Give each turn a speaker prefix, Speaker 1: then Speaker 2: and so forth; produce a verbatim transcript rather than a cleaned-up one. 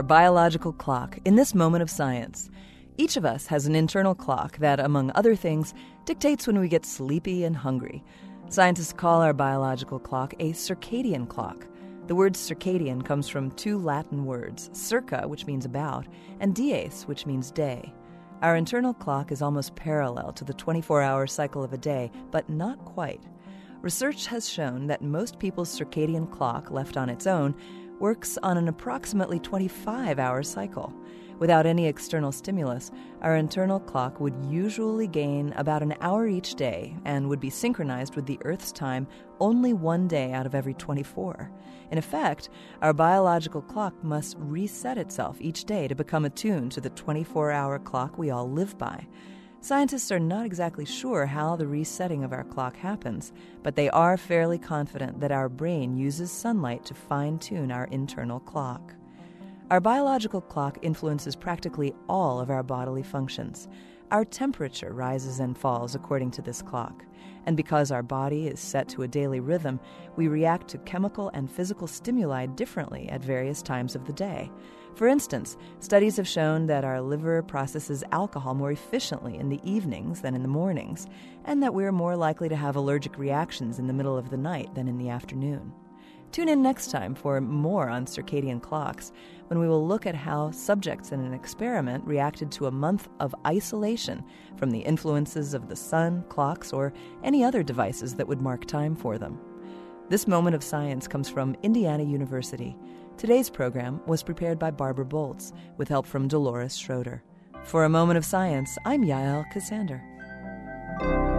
Speaker 1: biological clock in this moment of science. Each of us has an internal clock that, among other things, dictates when we get sleepy and hungry. Scientists call our biological clock a circadian clock. The word circadian comes from two Latin words, circa, which means about, and dies, which means day. Our internal clock is almost parallel to the twenty-four hour cycle of a day, but not quite. Research has shown that most people's circadian clock, left on its own, works on an approximately twenty-five hour cycle. Without any external stimulus, our internal clock would usually gain about an hour each day and would be synchronized with the Earth's time only one day out of every twenty-four. In effect, our biological clock must reset itself each day to become attuned to the twenty-four hour clock we all live by. Scientists are not exactly sure how the resetting of our clock happens, but they are fairly confident that our brain uses sunlight to fine-tune our internal clock. Our biological clock influences practically all of our bodily functions. Our temperature rises and falls according to this clock. And because our body is set to a daily rhythm, we react to chemical and physical stimuli differently at various times of the day. For instance, studies have shown that our liver processes alcohol more efficiently in the evenings than in the mornings, and that we're more likely to have allergic reactions in the middle of the night than in the afternoon. Tune in next time for more on circadian clocks, when we will look at how subjects in an experiment reacted to a month of isolation from the influences of the sun, clocks, or any other devices that would mark time for them. This moment of science comes from Indiana University. Today's program was prepared by Barbara Boltz, with help from Dolores Schroeder. For A Moment of Science, I'm Yael Cassander.